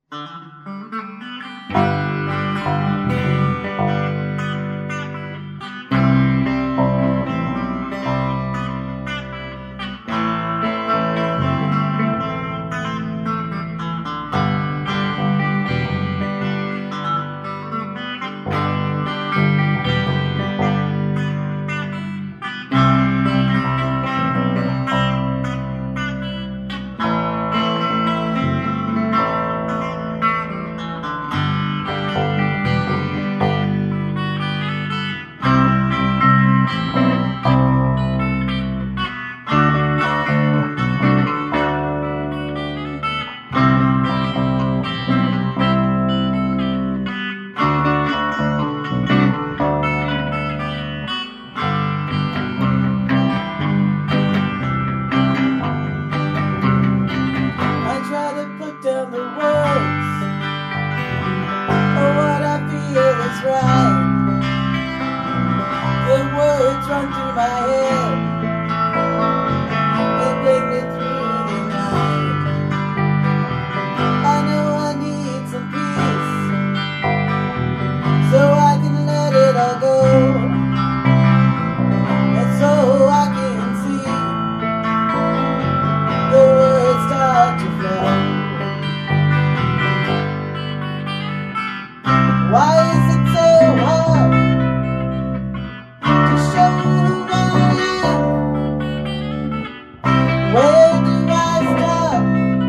Down the words of what I feel is right. The words run through my head and take me through the night. I know I need some peace so I can let it all go, and so I can see the words start to flow. Why is it so hard to show who I am? Where do I stop?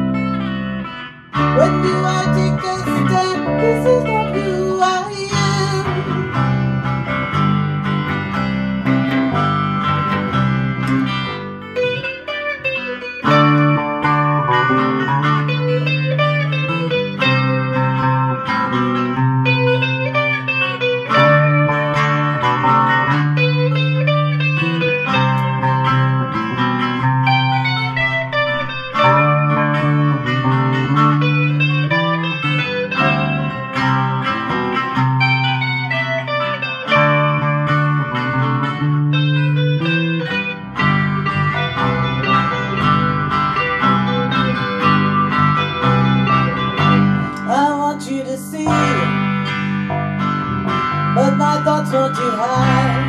When do I take a step? This is not who I but my thoughts won't you hide.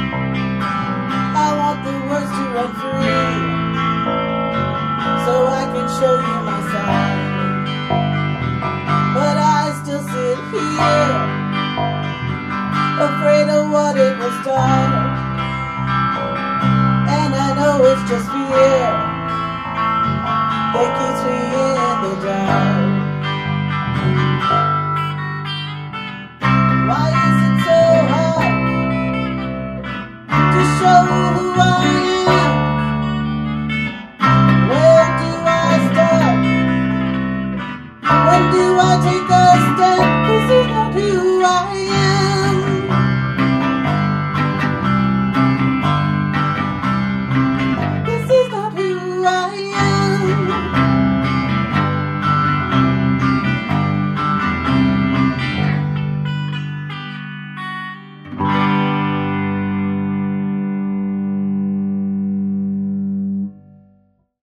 I want the words to run free so I can show you my side. But I still sit here, afraid of what it will start. And I know it's just fear that keeps me in the dark.